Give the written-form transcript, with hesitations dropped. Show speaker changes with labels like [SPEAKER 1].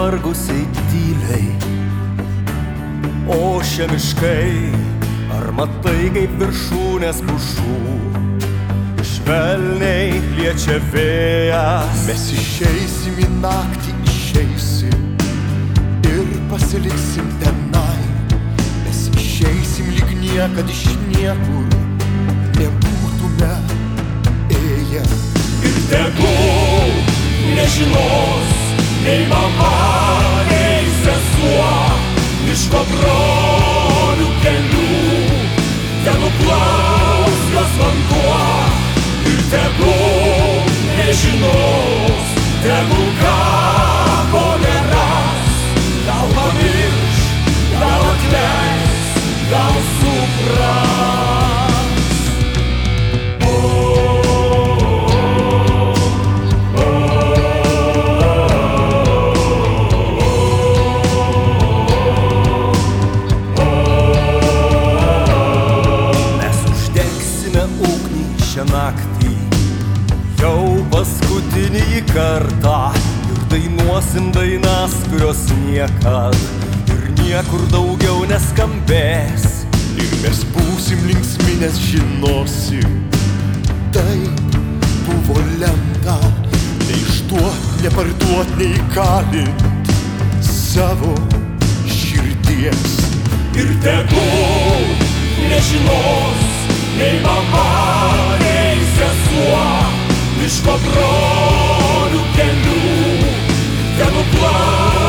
[SPEAKER 1] pavargusiai tyliai. Ošia miškai, ar matai, kaip viršūnės pušų švelniai liečia vėjas?
[SPEAKER 2] Mes išeisim į naktį, išeisim ir pasiliksim tenai. Mes išeisim lyg niekad iš niekur nebūtume ėję.
[SPEAKER 3] Ir tegul nežinos nei mama, nei sesuo miško brolių kelių, ten nuplaus jos vanduo. Ir tegul nežinos, tegul kapo neras, gal pamirš, gal atleis, gal supras.
[SPEAKER 1] Naktį jau paskutinį kartą ir dainuosim dainas, kurios niekad ir niekur daugiau neskambės.
[SPEAKER 2] Ir mes būsim linksmi, nes žinosim, tai buvo lemta, neišduot, neparduot, neįkalint savo širdies.
[SPEAKER 3] Ir tegul nežinos nei mama, nei sesuo miško brolių kelių, ten nuplaus